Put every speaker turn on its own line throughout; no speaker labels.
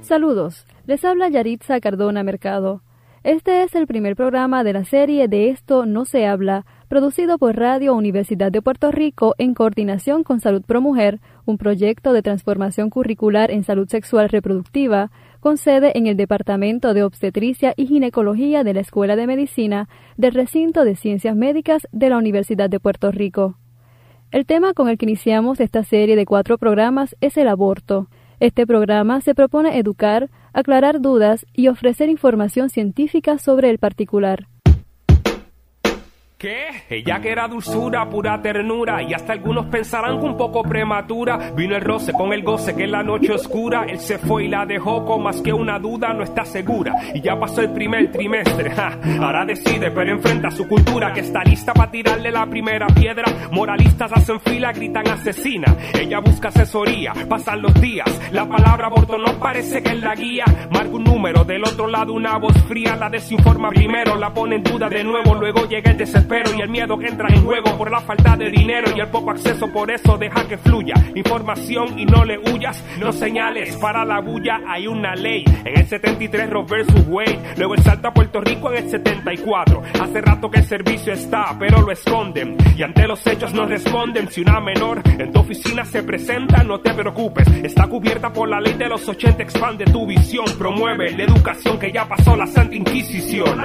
Saludos, les habla Yaritza Cardona Mercado. Este es el primer programa de la serie De Esto No Se Habla, producido por Radio Universidad de Puerto Rico en coordinación con Salud Pro Mujer, un proyecto de transformación curricular en salud sexual reproductiva, con sede en el Departamento de Obstetricia y Ginecología de la Escuela de Medicina del Recinto de Ciencias Médicas de la Universidad de Puerto Rico. El tema con el que iniciamos esta serie de 4 programas es el aborto. Este programa se propone educar, aclarar dudas y ofrecer información científica sobre el particular.
¿Qué? Ella que era dulzura, pura ternura, y hasta algunos pensarán que un poco prematura. Vino el roce con el goce que en la noche oscura él se fue y la dejó con más que una duda, no está segura. Y ya pasó el primer trimestre, ahora decide, pero enfrenta su cultura que está lista para tirarle la primera piedra. Moralistas hacen fila, gritan asesina. Ella busca asesoría, pasan los días. La palabra aborto no parece que es la guía. Marca un número, del otro lado una voz fría la desinforma primero, la pone en duda de nuevo, luego llega el desespero y el miedo que entra en juego por la falta de dinero y el poco acceso, por eso deja que fluya información y no le huyas, no señales para la bulla. Hay una ley en el 73, Roe versus Wade, luego el salto a Puerto Rico en el 74. Hace rato que el servicio está, pero lo esconden y ante los hechos no responden. Si una menor en tu oficina se presenta, no te preocupes, está cubierta por la ley de los 80. Expande tu visión, promueve la educación que ya pasó la Santa Inquisición.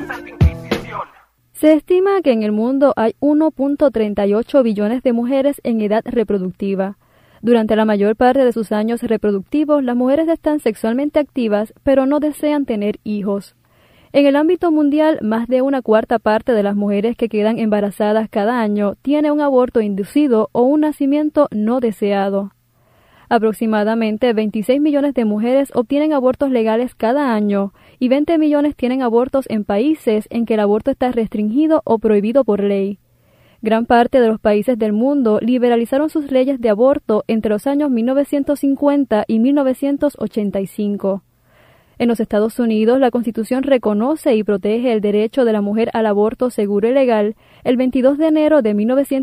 Se estima que en el mundo hay 1.38 billones de mujeres en edad reproductiva. Durante la mayor parte de sus años reproductivos, las mujeres están sexualmente activas, pero no desean tener hijos. En el ámbito mundial, más de una cuarta parte de las mujeres que quedan embarazadas cada año tiene un aborto inducido o un nacimiento no deseado. Aproximadamente 26 millones de mujeres obtienen abortos legales cada año y 20 millones tienen abortos en países en que el aborto está restringido o prohibido por ley. Gran parte de los países del mundo liberalizaron sus leyes de aborto entre los años 1950 y 1985. En los Estados Unidos, la Constitución reconoce y protege el derecho de la mujer al aborto seguro y legal el 22 de enero de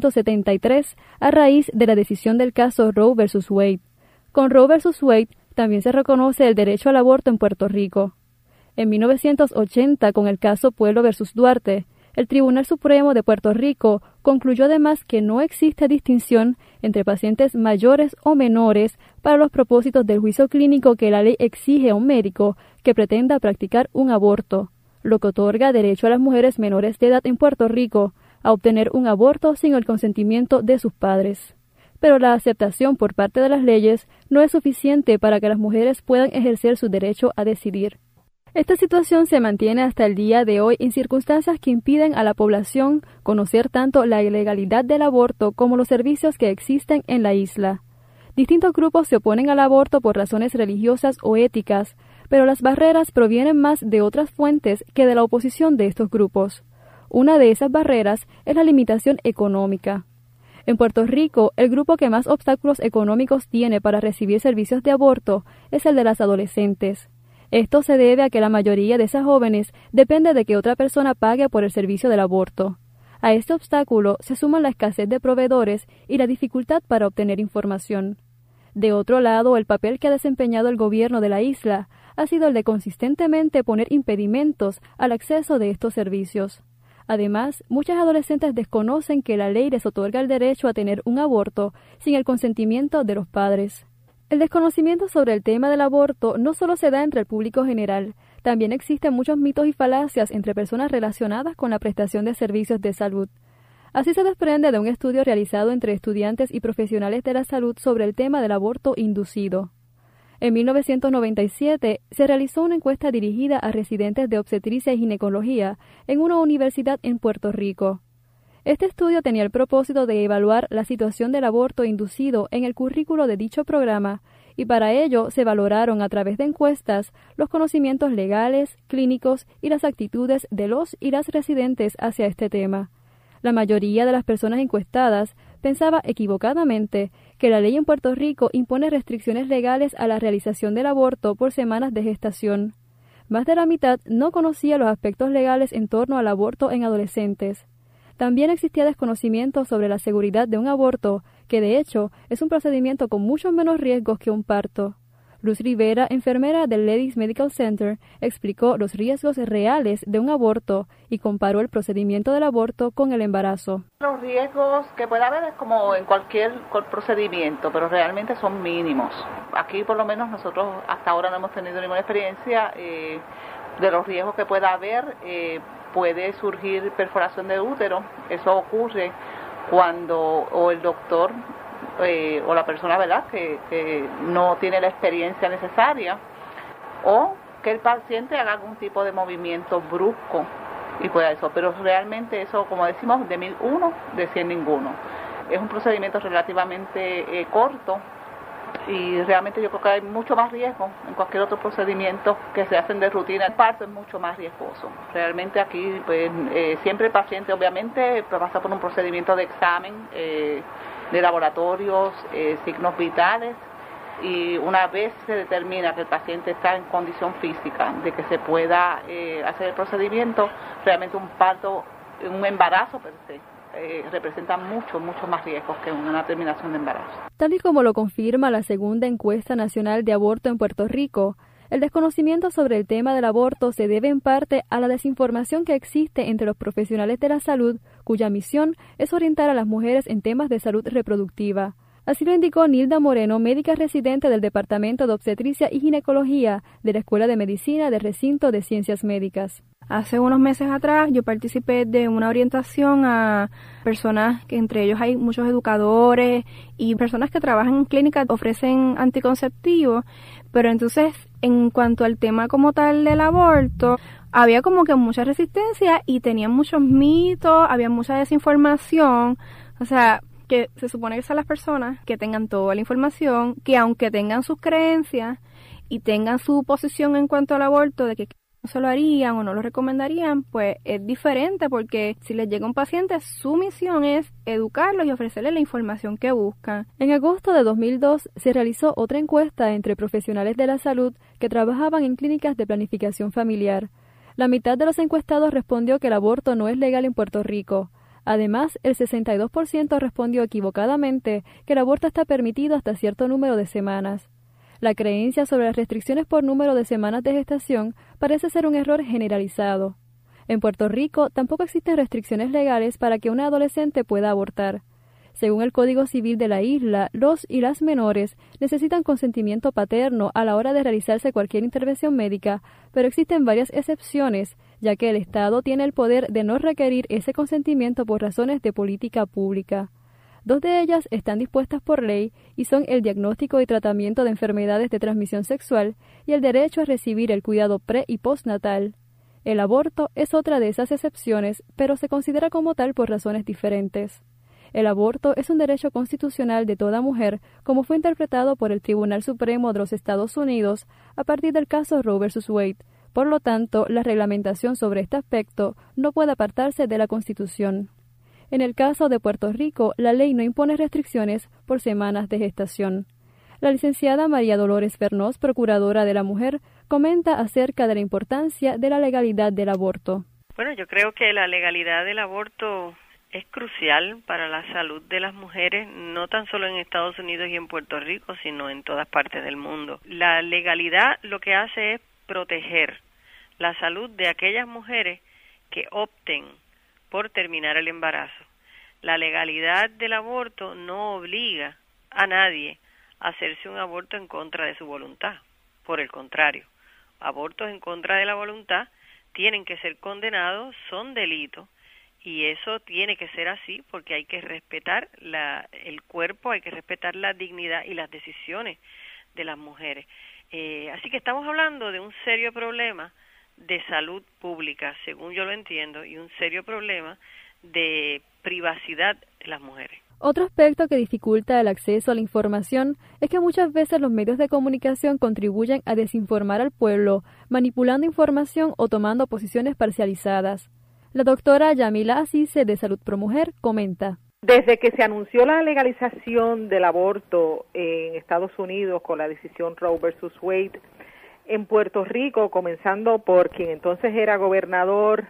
1973 a raíz de la decisión del caso Roe versus Wade. Con Roe versus Wade también se reconoce el derecho al aborto en Puerto Rico. En 1980, con el caso Pueblo versus Duarte, el Tribunal Supremo de Puerto Rico concluyó además que no existe distinción entre pacientes mayores o menores para los propósitos del juicio clínico que la ley exige a un médico que pretenda practicar un aborto, lo que otorga derecho a las mujeres menores de edad en Puerto Rico a obtener un aborto sin el consentimiento de sus padres. Pero la aceptación por parte de las leyes no es suficiente para que las mujeres puedan ejercer su derecho a decidir. Esta situación se mantiene hasta el día de hoy en circunstancias que impiden a la población conocer tanto la ilegalidad del aborto como los servicios que existen en la isla. Distintos grupos se oponen al aborto por razones religiosas o éticas, pero las barreras provienen más de otras fuentes que de la oposición de estos grupos. Una de esas barreras es la limitación económica. En Puerto Rico, el grupo que más obstáculos económicos tiene para recibir servicios de aborto es el de las adolescentes. Esto se debe a que la mayoría de esas jóvenes depende de que otra persona pague por el servicio del aborto. A este obstáculo se suma la escasez de proveedores y la dificultad para obtener información. De otro lado, el papel que ha desempeñado el gobierno de la isla ha sido el de consistentemente poner impedimentos al acceso de estos servicios. Además, muchas adolescentes desconocen que la ley les otorga el derecho a tener un aborto sin el consentimiento de los padres. El desconocimiento sobre el tema del aborto no solo se da entre el público general, también existen muchos mitos y falacias entre personas relacionadas con la prestación de servicios de salud. Así se desprende de un estudio realizado entre estudiantes y profesionales de la salud sobre el tema del aborto inducido. En 1997 se realizó una encuesta dirigida a residentes de obstetricia y ginecología en una universidad en Puerto Rico. Este estudio tenía el propósito de evaluar la situación del aborto inducido en el currículo de dicho programa y para ello se valoraron a través de encuestas los conocimientos legales, clínicos y las actitudes de los y las residentes hacia este tema. La mayoría de las personas encuestadas pensaba equivocadamente que la ley en Puerto Rico impone restricciones legales a la realización del aborto por semanas de gestación. Más de la mitad no conocía los aspectos legales en torno al aborto en adolescentes. También existía desconocimiento sobre la seguridad de un aborto, que de hecho es un procedimiento con muchos menos riesgos que un parto. Luz Rivera, enfermera del Ladies Medical Center, explicó los riesgos reales de un aborto y comparó el procedimiento del aborto con el embarazo.
Los riesgos que puede haber es como en cualquier procedimiento, pero realmente son mínimos. Aquí por lo menos nosotros hasta ahora no hemos tenido ninguna experiencia de los riesgos que pueda haber. Puede surgir perforación de útero, eso ocurre cuando o el doctor o la persona, ¿verdad?, que no tiene la experiencia necesaria, o que el paciente haga algún tipo de movimiento brusco y pueda eso, pero realmente eso, como decimos, de 1001, de 100 ninguno. Es un procedimiento relativamente corto y realmente yo creo que hay mucho más riesgo en cualquier otro procedimiento que se hacen de rutina. El parto es mucho más riesgoso. Realmente aquí pues siempre el paciente obviamente pasa por un procedimiento de examen de laboratorios, signos vitales, y una vez se determina que el paciente está en condición física de que se pueda hacer el procedimiento, realmente un parto, un embarazo per se, representa mucho más riesgos que una terminación de embarazo.
Tal y como lo confirma la segunda encuesta nacional de aborto en Puerto Rico, el desconocimiento sobre el tema del aborto se debe en parte a la desinformación que existe entre los profesionales de la salud, cuya misión es orientar a las mujeres en temas de salud reproductiva. Así lo indicó Nilda Moreno, médica residente del Departamento de Obstetricia y Ginecología de la Escuela de Medicina del Recinto de Ciencias Médicas.
Hace unos meses atrás yo participé de una orientación a personas, que entre ellos hay muchos educadores y personas que trabajan en clínicas, ofrecen anticonceptivos, pero entonces en cuanto al tema como tal del aborto, había como que mucha resistencia y tenían muchos mitos, había mucha desinformación, o sea, que se supone que son las personas que tengan toda la información, que aunque tengan sus creencias y tengan su posición en cuanto al aborto, de que no se lo harían o no lo recomendarían, pues es diferente, porque si les llega un paciente, su misión es educarlos y ofrecerles la información que buscan.
En agosto de 2002 se realizó otra encuesta entre profesionales de la salud que trabajaban en clínicas de planificación familiar. La mitad de los encuestados respondió que el aborto no es legal en Puerto Rico. Además, el 62% respondió equivocadamente que el aborto está permitido hasta cierto número de semanas. La creencia sobre las restricciones por número de semanas de gestación parece ser un error generalizado. En Puerto Rico tampoco existen restricciones legales para que una adolescente pueda abortar. Según el Código Civil de la isla, los y las menores necesitan consentimiento paterno a la hora de realizarse cualquier intervención médica, pero existen varias excepciones, ya que el Estado tiene el poder de no requerir ese consentimiento por razones de política pública. Dos de ellas están dispuestas por ley y son el diagnóstico y tratamiento de enfermedades de transmisión sexual y el derecho a recibir el cuidado pre- y postnatal. El aborto es otra de esas excepciones, pero se considera como tal por razones diferentes. El aborto es un derecho constitucional de toda mujer, como fue interpretado por el Tribunal Supremo de los Estados Unidos a partir del caso Roe vs. Wade. Por lo tanto, la reglamentación sobre este aspecto no puede apartarse de la Constitución. En el caso de Puerto Rico, la ley no impone restricciones por semanas de gestación. La licenciada María Dolores Fernós, procuradora de la mujer, comenta acerca de la importancia de la legalidad del aborto.
Bueno, yo creo que la legalidad del aborto es crucial para la salud de las mujeres, no tan solo en Estados Unidos y en Puerto Rico, sino en todas partes del mundo. La legalidad lo que hace es proteger la salud de aquellas mujeres que opten por terminar el embarazo. La legalidad del aborto no obliga a nadie a hacerse un aborto en contra de su voluntad. Por el contrario, abortos en contra de la voluntad tienen que ser condenados, son delitos, y eso tiene que ser así porque hay que respetar el cuerpo, hay que respetar la dignidad y las decisiones de las mujeres. Así que estamos hablando de un serio problema de salud pública, según yo lo entiendo, y un serio problema de privacidad de las mujeres.
Otro aspecto que dificulta el acceso a la información es que muchas veces los medios de comunicación contribuyen a desinformar al pueblo, manipulando información o tomando posiciones parcializadas. La doctora Yamila Asise de Salud Pro Mujer comenta.
Desde que se anunció la legalización del aborto en Estados Unidos con la decisión Roe versus Wade, en Puerto Rico, comenzando por quien entonces era gobernador,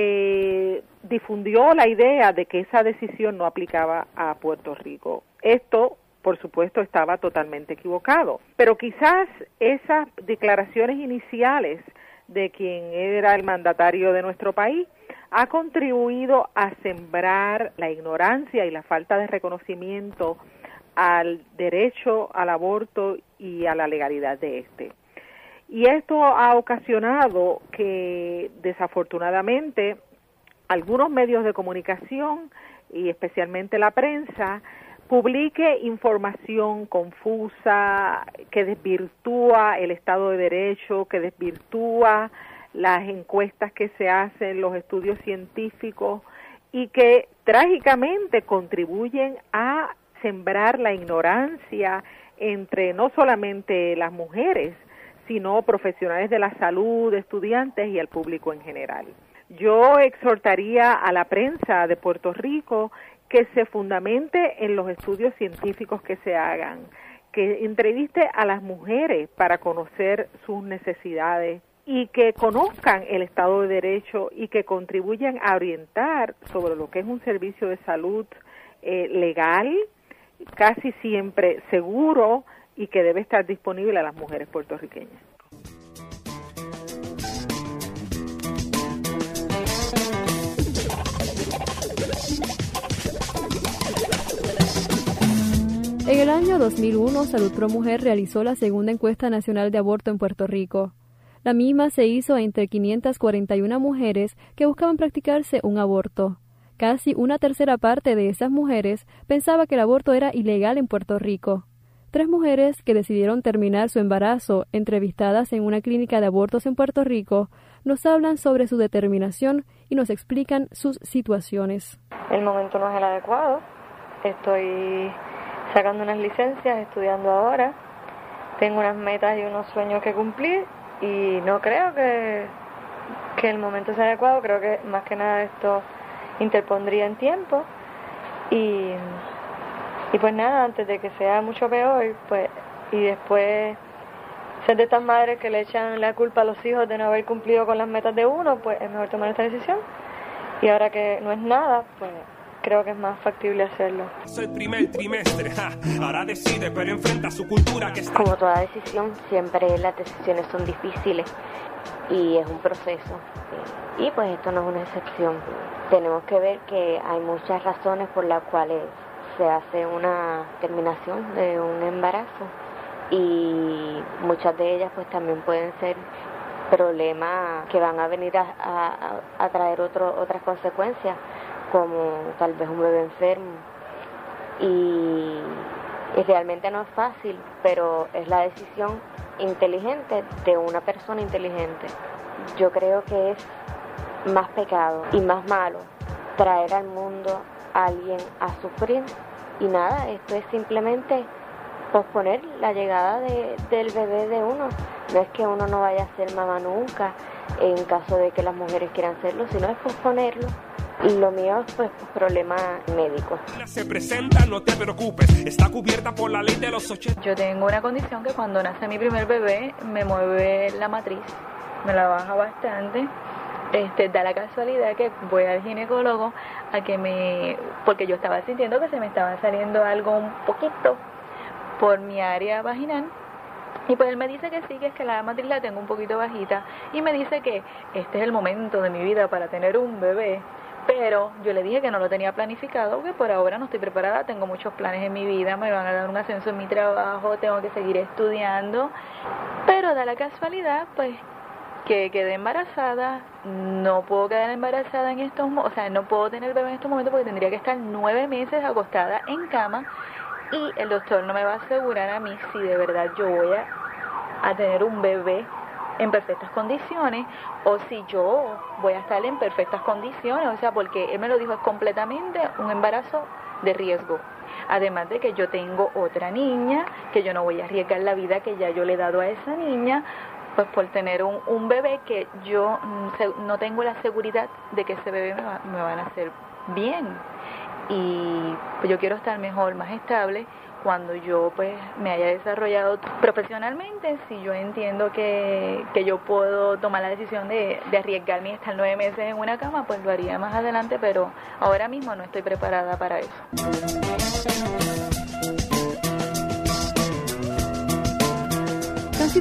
se difundió la idea de que esa decisión no aplicaba a Puerto Rico. Esto por supuesto, estaba totalmente equivocado. Pero quizás esas declaraciones iniciales de quien era el mandatario de nuestro país ha contribuido a sembrar la ignorancia y la falta de reconocimiento al derecho al aborto y a la legalidad de este. Y esto ha ocasionado que, desafortunadamente, algunos medios de comunicación, y especialmente la prensa, publique información confusa que desvirtúa el Estado de Derecho, que desvirtúa las encuestas que se hacen, los estudios científicos, y que trágicamente contribuyen a sembrar la ignorancia entre no solamente las mujeres, sino profesionales de la salud, estudiantes y el público en general. Yo exhortaría a la prensa de Puerto Rico que se fundamente en los estudios científicos que se hagan, que entreviste a las mujeres para conocer sus necesidades y que conozcan el Estado de Derecho y que contribuyan a orientar sobre lo que es un servicio de salud legal, casi siempre seguro y que debe estar disponible a las mujeres puertorriqueñas.
En el año 2001, Salud Pro Mujer realizó la segunda encuesta nacional de aborto en Puerto Rico. La misma se hizo entre 541 mujeres que buscaban practicarse un aborto. Casi una tercera parte de esas mujeres pensaba que el aborto era ilegal en Puerto Rico. 3 mujeres que decidieron terminar su embarazo, entrevistadas en una clínica de abortos en Puerto Rico, nos hablan sobre su determinación y nos explican sus situaciones.
El momento no es el adecuado. Estoy sacando unas licencias, estudiando ahora. Tengo unas metas y unos sueños que cumplir y no creo que el momento sea adecuado. Creo que más que nada esto interpondría en tiempo y pues nada, antes de que sea mucho peor, pues, y después ser de estas madres que le echan la culpa a los hijos de no haber cumplido con las metas de uno, pues es mejor tomar esta decisión. Y ahora que no es nada, pues creo que es más factible hacerlo.
Es el primer trimestre, ahora decide, pero enfrenta su cultura que está...
Como toda decisión, siempre las decisiones son difíciles y es un proceso. Y pues esto no es una excepción. Tenemos que ver que hay muchas razones por las cuales se hace una terminación de un embarazo y muchas de ellas pues también pueden ser problemas que van a venir a traer otras consecuencias, como tal vez un bebé enfermo y realmente no es fácil, pero es la decisión inteligente de una persona inteligente. Yo creo que es más pecado y más malo traer al mundo a alguien a sufrir y nada, esto es simplemente posponer la llegada del bebé de uno. No es que uno no vaya a ser mamá nunca en caso de que las mujeres quieran serlo, sino es posponerlo. Y lo mío es pues problemas médicos.
Se presenta, no te preocupes, está cubierta por la ley de los 80.
Yo tengo una condición que cuando nace mi primer bebé me mueve la matriz, me la baja bastante. Da la casualidad que voy al ginecólogo porque yo estaba sintiendo que se me estaba saliendo algo un poquito por mi área vaginal. Y pues él me dice que sí, que es que la matriz la tengo un poquito bajita. Y me dice que este es el momento de mi vida para tener un bebé. Pero yo le dije que no lo tenía planificado, que por ahora no estoy preparada, tengo muchos planes en mi vida, me van a dar un ascenso en mi trabajo, tengo que seguir estudiando. Pero da la casualidad, pues, que quedé embarazada, no puedo quedar embarazada en estos momentos, o sea, no puedo tener bebé en estos momentos porque tendría que estar 9 meses acostada en cama y el doctor no me va a asegurar a mí si de verdad yo voy a tener un bebé en perfectas condiciones o si yo voy a estar en perfectas condiciones, o sea, porque él me lo dijo, es completamente un embarazo de riesgo. Además de que yo tengo otra niña, que yo no voy a arriesgar la vida que ya yo le he dado a esa niña, pues por tener un bebé que yo no tengo la seguridad de que ese bebé me van a hacer bien. Y pues yo quiero estar mejor, más estable, cuando yo pues me haya desarrollado profesionalmente. Si yo entiendo que yo puedo tomar la decisión de arriesgarme y estar 9 meses en una cama, pues lo haría más adelante, pero ahora mismo no estoy preparada para eso.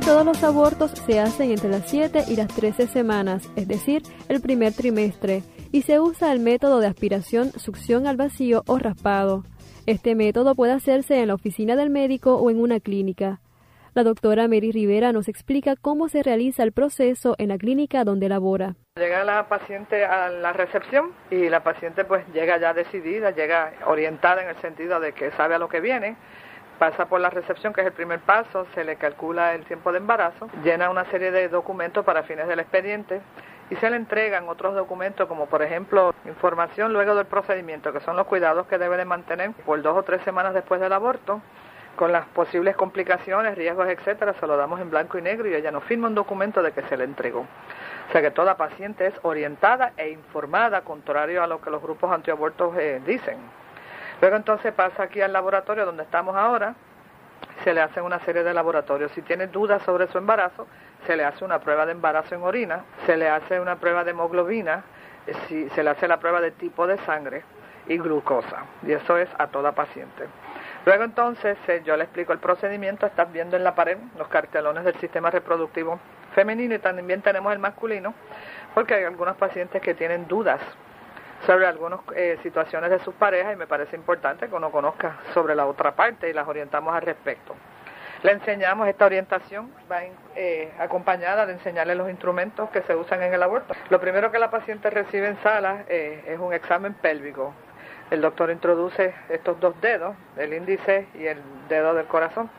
todos los abortos se hacen entre las 7 y las 13 semanas, es decir, el primer trimestre, y se usa el método de aspiración, succión al vacío o raspado. Este método puede hacerse en la oficina del médico o en una clínica. La doctora Mary Rivera nos explica cómo se realiza el proceso en la clínica donde labora.
Llega la paciente a la recepción y la paciente pues llega ya decidida, llega orientada en el sentido de que sabe a lo que viene. Pasa por la recepción, que es el primer paso, se le calcula el tiempo de embarazo, llena una serie de documentos para fines del expediente y se le entregan otros documentos como por ejemplo información luego del procedimiento, que son los cuidados que debe de mantener por 2 o 3 semanas después del aborto, con las posibles complicaciones, riesgos, etcétera. Se lo damos en blanco y negro y ella nos firma un documento de que se le entregó. O sea que toda paciente es orientada e informada, contrario a lo que los grupos antiabortos dicen. Luego entonces pasa aquí al laboratorio donde estamos ahora, se le hacen una serie de laboratorios. Si tiene dudas sobre su embarazo, se le hace una prueba de embarazo en orina, se le hace una prueba de hemoglobina, se le hace la prueba de tipo de sangre y glucosa, y eso es a toda paciente. Luego entonces yo le explico el procedimiento. Estás viendo en la pared los cartelones del sistema reproductivo femenino y también tenemos el masculino, porque hay algunos pacientes que tienen dudas sobre algunas situaciones de sus parejas y me parece importante que uno conozca sobre la otra parte y las orientamos al respecto. Le enseñamos esta orientación, va acompañada de enseñarle los instrumentos que se usan en el aborto. Lo primero que la paciente recibe en sala es un examen pélvico. El doctor introduce estos 2 dedos, el índice y el dedo del corazón,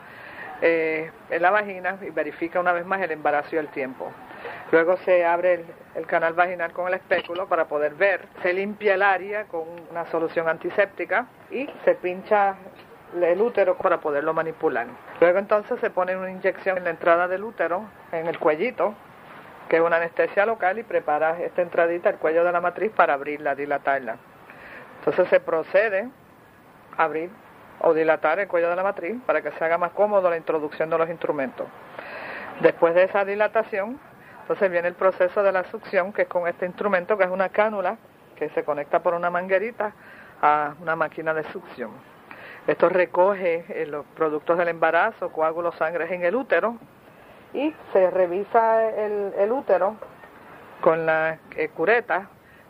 en la vagina y verifica una vez más el embarazo y el tiempo. Luego se abre el canal vaginal con el espéculo para poder ver. Se limpia el área con una solución antiséptica y se pincha el útero para poderlo manipular. Luego entonces se pone una inyección en la entrada del útero, en el cuellito, que es una anestesia local, y prepara esta entradita, el cuello de la matriz, para abrirla, dilatarla. Entonces se procede a abrir o dilatar el cuello de la matriz para que se haga más cómodo la introducción de los instrumentos. Después de esa dilatación, entonces viene el proceso de la succión, que es con este instrumento, que es una cánula que se conecta por una manguerita a una máquina de succión. Esto recoge los productos del embarazo, coágulos, sangre en el útero, y se revisa el útero con la cureta.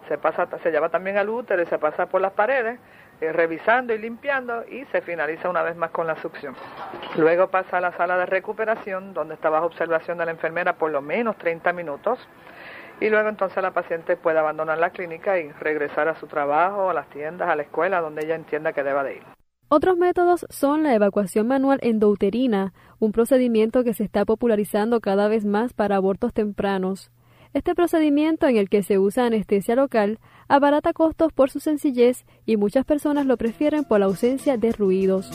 Se lleva también al útero y se pasa por las paredes, revisando y limpiando, y se finaliza una vez más con la succión. Luego pasa a la sala de recuperación, donde está bajo observación de la enfermera por lo menos 30 minutos, y luego entonces la paciente puede abandonar la clínica y regresar a su trabajo, a las tiendas, a la escuela, donde ella entienda que deba de ir.
Otros métodos son la evacuación manual endouterina, un procedimiento que se está popularizando cada vez más para abortos tempranos. Este procedimiento, en el que se usa anestesia local, abarata costos por su sencillez y muchas personas lo prefieren por la ausencia de ruidos.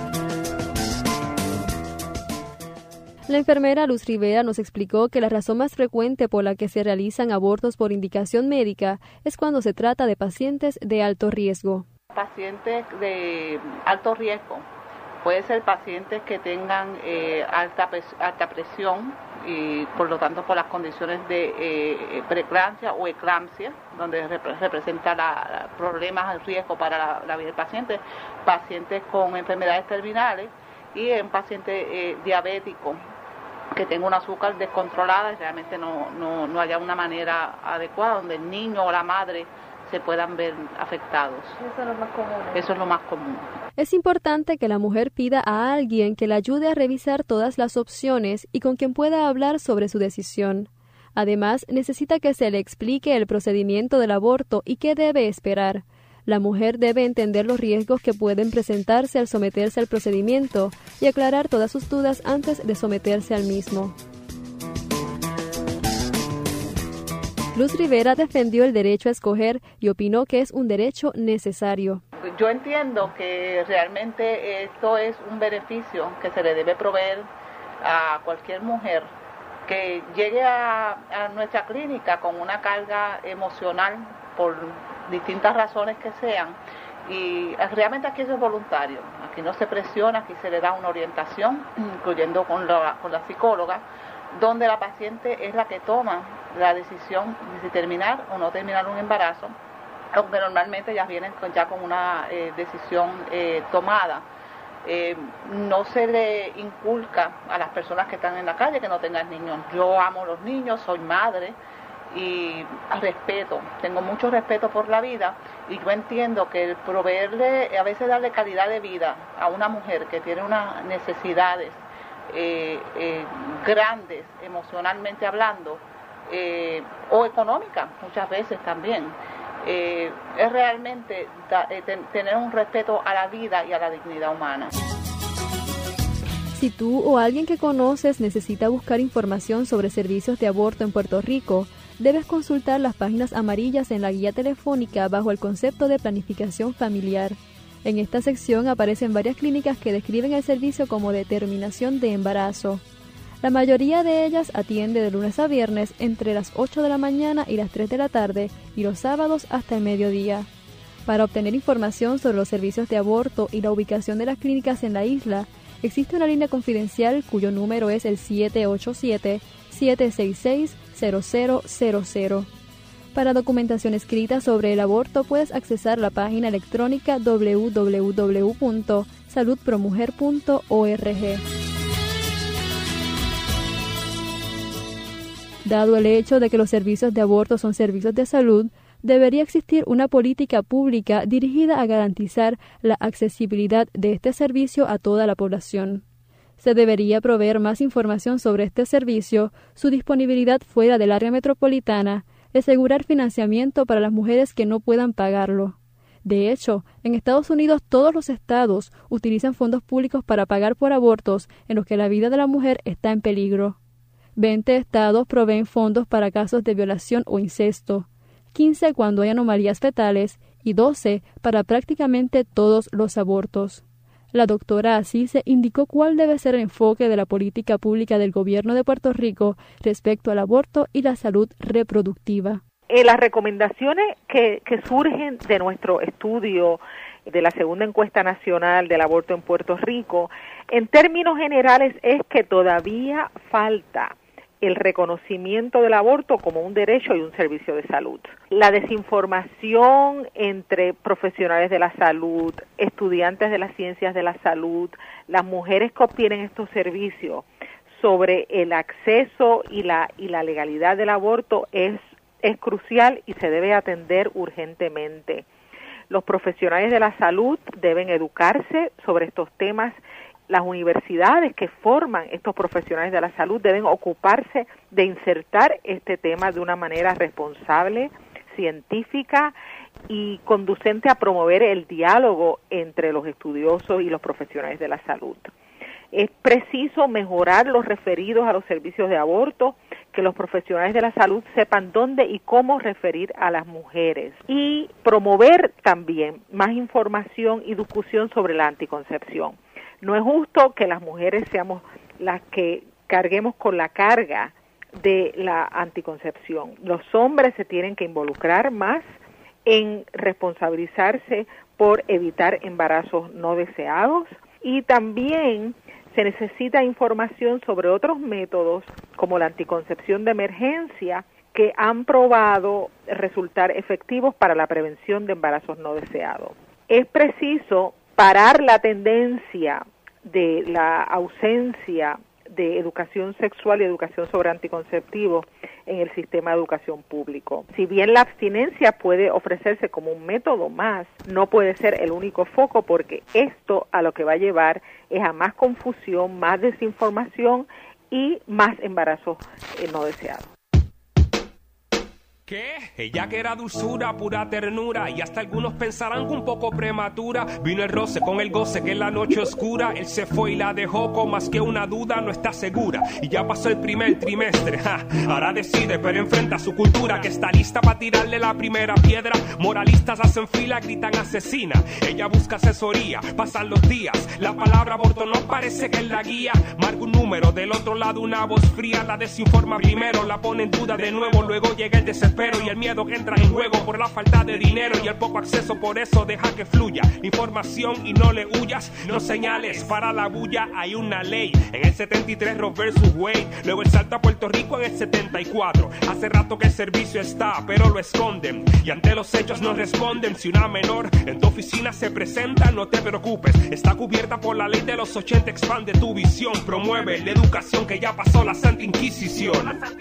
La enfermera Luz Rivera nos explicó que la razón más frecuente por la que se realizan abortos por indicación médica es cuando se trata de pacientes de alto riesgo.
Pacientes de alto riesgo, puede ser pacientes que tengan alta presión, y por lo tanto por las condiciones de preeclampsia o eclampsia, donde representa problemas de riesgo para la vida del paciente, pacientes con enfermedades terminales y en paciente diabético que tenga un azúcar descontrolada y realmente no haya una manera adecuada donde el niño o la madre se puedan ver afectados.
Eso es lo más común.
Eso es lo más común.
Es importante que la mujer pida a alguien que la ayude a revisar todas las opciones y con quien pueda hablar sobre su decisión. Además, necesita que se le explique el procedimiento del aborto y qué debe esperar. La mujer debe entender los riesgos que pueden presentarse al someterse al procedimiento y aclarar todas sus dudas antes de someterse al mismo. Luz Rivera defendió el derecho a escoger y opinó que es un derecho necesario.
Yo entiendo que realmente esto es un beneficio que se le debe proveer a cualquier mujer que llegue a nuestra clínica con una carga emocional por distintas razones que sean, y realmente aquí eso es voluntario, aquí no se presiona, aquí se le da una orientación, incluyendo con la psicóloga, donde la paciente es la que toma la decisión de si terminar o no terminar un embarazo, aunque normalmente ellas vienen ya con una decisión tomada. No se le inculca a las personas que están en la calle que no tengan niños. Yo amo los niños, soy madre y respeto, tengo mucho respeto por la vida, y yo entiendo que el proveerle, a veces darle calidad de vida a una mujer que tiene unas necesidades grandes emocionalmente hablando, o económicas muchas veces también, es realmente tener un respeto a la vida y a la dignidad humana.
Si tú o alguien que conoces necesita buscar información sobre servicios de aborto en Puerto Rico, debes consultar las páginas amarillas en la guía telefónica bajo el concepto de planificación familiar. En esta sección aparecen varias clínicas que describen el servicio como de terminación de embarazo. La mayoría de ellas atiende de lunes a viernes entre las 8 de la mañana y las 3 de la tarde y los sábados hasta el mediodía. Para obtener información sobre los servicios de aborto y la ubicación de las clínicas en la isla, existe una línea confidencial cuyo número es el 787-766-0000. Para documentación escrita sobre el aborto puedes accesar la página electrónica www.saludpromujer.org. Dado el hecho de que los servicios de aborto son servicios de salud, debería existir una política pública dirigida a garantizar la accesibilidad de este servicio a toda la población. Se debería proveer más información sobre este servicio, su disponibilidad fuera del área metropolitana, y asegurar financiamiento para las mujeres que no puedan pagarlo. De hecho, en Estados Unidos todos los estados utilizan fondos públicos para pagar por abortos en los que la vida de la mujer está en peligro. 20 estados proveen fondos para casos de violación o incesto, 15 cuando hay anomalías fetales y 12 para prácticamente todos los abortos. La doctora Asise indicó cuál debe ser el enfoque de la política pública del gobierno de Puerto Rico respecto al aborto y la salud reproductiva.
Las recomendaciones que surgen de nuestro estudio de la segunda encuesta nacional del aborto en Puerto Rico, en términos generales es que todavía falta el reconocimiento del aborto como un derecho y un servicio de salud. La desinformación entre profesionales de la salud, estudiantes de las ciencias de la salud, las mujeres que obtienen estos servicios sobre el acceso y la legalidad del aborto es crucial y se debe atender urgentemente. Los profesionales de la salud deben educarse sobre estos temas. Las universidades que forman estos profesionales de la salud deben ocuparse de insertar este tema de una manera responsable, científica y conducente a promover el diálogo entre los estudiosos y los profesionales de la salud. Es preciso mejorar los referidos a los servicios de aborto, que los profesionales de la salud sepan dónde y cómo referir a las mujeres, y promover también más información y discusión sobre la anticoncepción. No es justo que las mujeres seamos las que carguemos con la carga de la anticoncepción. Los hombres se tienen que involucrar más en responsabilizarse por evitar embarazos no deseados, y también se necesita información sobre otros métodos como la anticoncepción de emergencia que han probado resultar efectivos para la prevención de embarazos no deseados. Es preciso parar la tendencia de la ausencia de educación sexual y educación sobre anticonceptivos en el sistema de educación público. Si bien la abstinencia puede ofrecerse como un método más, no puede ser el único foco, porque esto a lo que va a llevar es a más confusión, más desinformación y más embarazos no deseados.
¿Qué? Ella que era dulzura, pura ternura, y hasta algunos pensarán que un poco prematura. Vino el roce con el goce que en la noche oscura él se fue y la dejó con más que una duda, no está segura. Y ya pasó el primer trimestre, ahora decide, pero enfrenta su cultura que está lista para tirarle la primera piedra. Moralistas hacen fila, gritan asesina. Ella busca asesoría, pasan los días. La palabra aborto no parece que es la guía. Marca un número, del otro lado una voz fría la desinforma primero, la pone en duda de nuevo, luego llega el desespero. desespero y el miedo que entra en juego por la falta de dinero y el poco acceso, por eso deja que fluya información y no le huyas, no señales para la bulla. Hay una ley en el 73 Roe versus Wade, luego el salto a Puerto Rico en el 74. Hace rato que el servicio está, pero lo esconden y ante los hechos no responden. Si una menor en tu oficina se presenta, no te preocupes, está cubierta por la ley de los 80. Expande tu visión, promueve la educación que ya pasó la Santa Inquisición.